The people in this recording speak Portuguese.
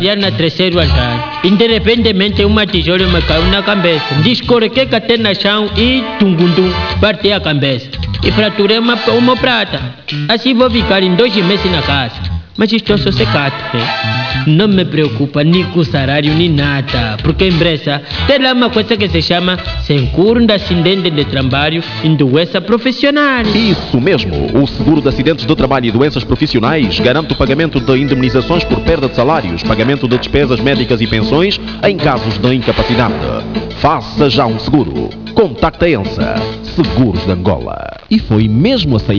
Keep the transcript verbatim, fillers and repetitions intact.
na terceiro andar, independentemente uma tijola me caiu na cabeça, descorreguei até no chão e tungundum, parti a cabeça e fraturei uma, uma prata. Assim vou ficar em dois meses na casa, mas estou sossegado, né? Não me preocupa nem com salário nem nada, porque em Bressa tem lá uma coisa que se chama seguro de acidente de trabalho e doença profissional. Isso mesmo, o seguro de acidentes de trabalho e doenças profissionais garante o pagamento de indemnizações por perda de salários, pagamento de despesas médicas e pensões em casos de incapacidade. Faça já um seguro. Contacte a ENSA, Seguros de Angola. E foi mesmo a sair